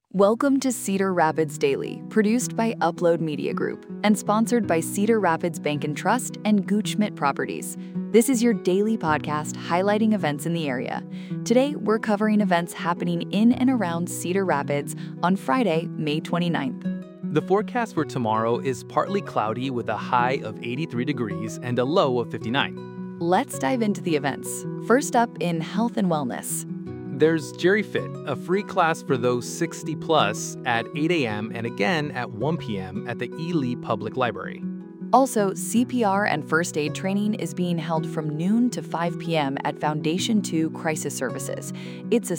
Welcome to Cedar Rapids Daily, produced by Upload Media Group and sponsored by Cedar Rapids Bank and Trust and Gutschmidt Properties. This is your daily podcast highlighting events in the area. Today, we're covering events happening in and around Cedar Rapids on Friday, May 29th. The forecast for tomorrow is partly cloudy with a high of 83 degrees and a low of 59. Let's dive into the events. First up in health and wellness. There's GeriFit, a free class for those 60 plus at 8 a.m. and again at 1 p.m. at the Ely Public Library. Also, CPR and first aid training is being held from noon to 5 p.m. at Foundation 2 Crisis Services. It's a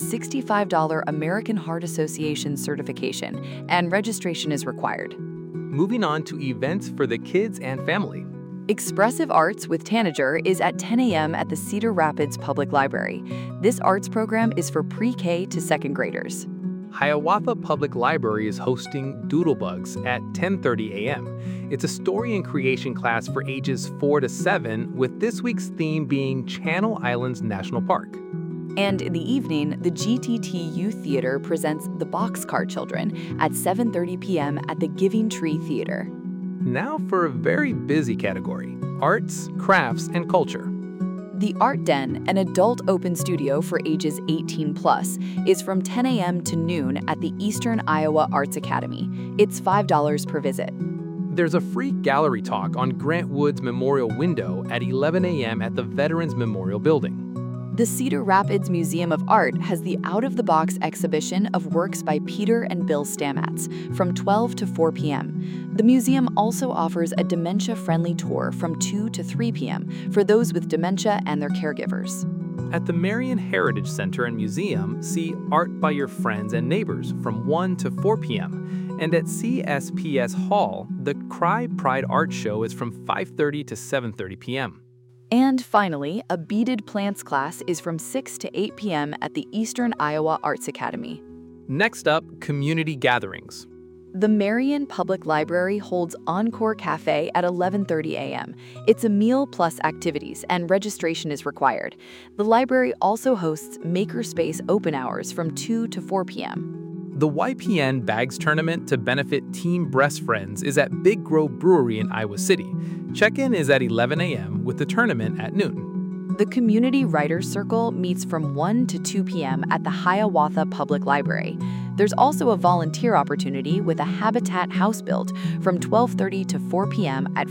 $65 American Heart Association certification, and registration is required. Moving on to events for the kids and family. Expressive Arts with Tanager is at 10 a.m. at the Cedar Rapids Public Library. This arts program is for pre-K to second graders. Hiawatha Public Library is hosting Doodlebugs at 10:30 a.m. It's a story and creation class for ages 4 to 7, with this week's theme being Channel Islands National Park. And in the evening, the GTT Youth Theater presents The Boxcar Children at 7:30 p.m. at the Giving Tree Theater. Now for a very busy category: arts, crafts, and culture. The Art Den, an adult open studio for ages 18 plus, is from 10 a.m. to noon at the Eastern Iowa Arts Academy. It's $5 per visit. There's a free gallery talk on Grant Wood's Memorial Window at 11 a.m. at the Veterans Memorial Building. The Cedar Rapids Museum of Art has the out-of-the-box exhibition of works by Peter and Bill Stamats from 12 to 4 p.m. The museum also offers a dementia-friendly tour from 2 to 3 p.m. for those with dementia and their caregivers. At the Marion Heritage Center and Museum, see Art by Your Friends and Neighbors from 1 to 4 p.m. And at CSPS Hall, the Cry Pride Art Show is from 5:30 to 7:30 p.m. And finally, a beaded plants class is from 6 to 8 p.m. at the Eastern Iowa Arts Academy. Next up, community gatherings. The Marion Public Library holds Encore Cafe at 11:30 a.m. It's a meal plus activities, and registration is required. The library also hosts Makerspace open hours from 2 to 4 p.m. The YPN Bags Tournament to benefit Team Breast Friends is at Big Grove Brewery in Iowa City. Check-in is at 11 a.m. with the tournament at noon. The Community Writers Circle meets from 1 to 2 p.m. at the Hiawatha Public Library. There's also a volunteer opportunity with a Habitat house built from 12:30 to 4 p.m. at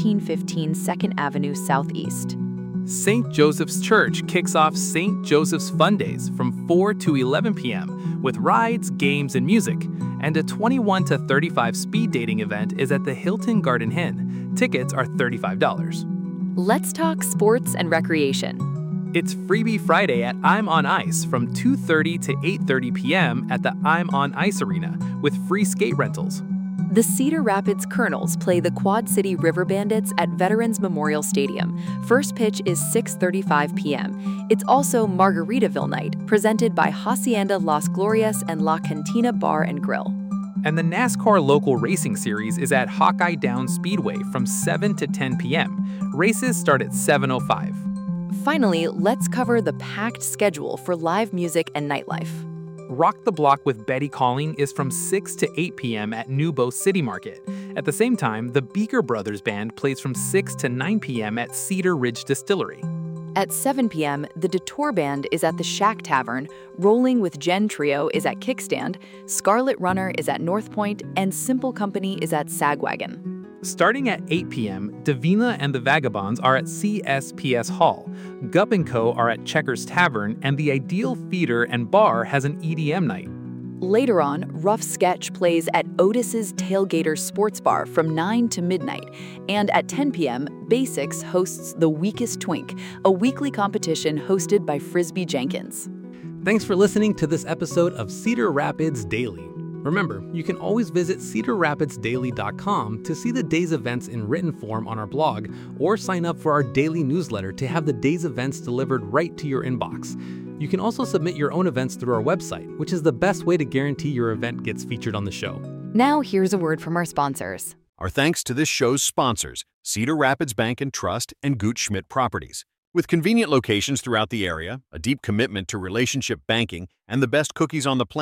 1415 2nd Avenue Southeast. St. Joseph's Church kicks off St. Joseph's Fun Days from 4 to 11 p.m. with rides, games, and music. And a 21 to 35 speed dating event is at the Hilton Garden Inn. Tickets are $35. Let's talk sports and recreation. It's Freebie Friday at I'm on Ice from 2:30 to 8:30 p.m. at the I'm on Ice Arena with free skate rentals. The Cedar Rapids Colonels play the Quad City River Bandits at Veterans Memorial Stadium. First pitch is 6:35 p.m. It's also Margaritaville Night, presented by Hacienda Las Glorias and La Cantina Bar and Grill. And the NASCAR Local Racing Series is at Hawkeye Downs Speedway from 7 to 10 p.m. Races start at 7:05. Finally, let's cover the packed schedule for live music and nightlife. Rock the Block with Betty Calling is from 6 to 8 p.m. at Nubo City Market. At the same time, the Beaker Brothers Band plays from 6 to 9 p.m. at Cedar Ridge Distillery. At 7 p.m., the Detour Band is at the Shack Tavern, Rolling with Jen Trio is at Kickstand, Scarlet Runner is at North Point, and Simple Company is at Sagwagon. Starting at 8 p.m., Davina and the Vagabonds are at CSPS Hall, Gup & Co. are at Checkers Tavern, and the Ideal Theater and Bar has an EDM night. Later on, Rough Sketch plays at Otis's Tailgater Sports Bar from 9 to midnight. And at 10 p.m., Basics hosts The Weakest Twink, a weekly competition hosted by Frisbee Jenkins. Thanks for listening to this episode of Cedar Rapids Daily. Remember, you can always visit cedarrapidsdaily.com to see the day's events in written form on our blog, or sign up for our daily newsletter to have the day's events delivered right to your inbox. You can also submit your own events through our website, which is the best way to guarantee your event gets featured on the show. Now here's a word from our sponsors. Our thanks to this show's sponsors, Cedar Rapids Bank and Trust and Gutschmidt Properties. With convenient locations throughout the area, a deep commitment to relationship banking, and the best cookies on the planet,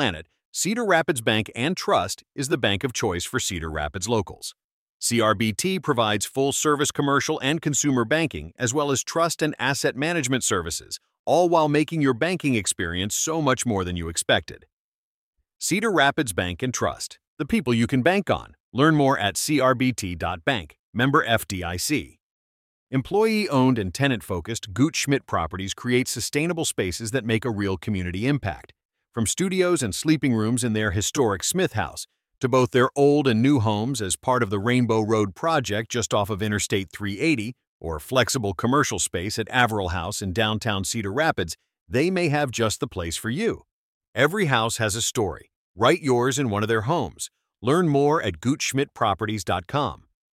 Cedar Rapids Bank and Trust is the bank of choice for Cedar Rapids locals. CRBT provides full-service commercial and consumer banking, as well as trust and asset management services, all while making your banking experience so much more than you expected. Cedar Rapids Bank and Trust, the people you can bank on. Learn more at crbt.bank, member FDIC. Employee-owned and tenant-focused Gooch Schmidt Properties create sustainable spaces that make a real community impact. From studios and sleeping rooms in their historic Smith House, to both their old and new homes as part of the Rainbow Road project just off of Interstate 380, or flexible commercial space at Averill House in downtown Cedar Rapids, they may have just the place for you. Every house has a story. Write yours in one of their homes. Learn more at goochschmidtproperties.com.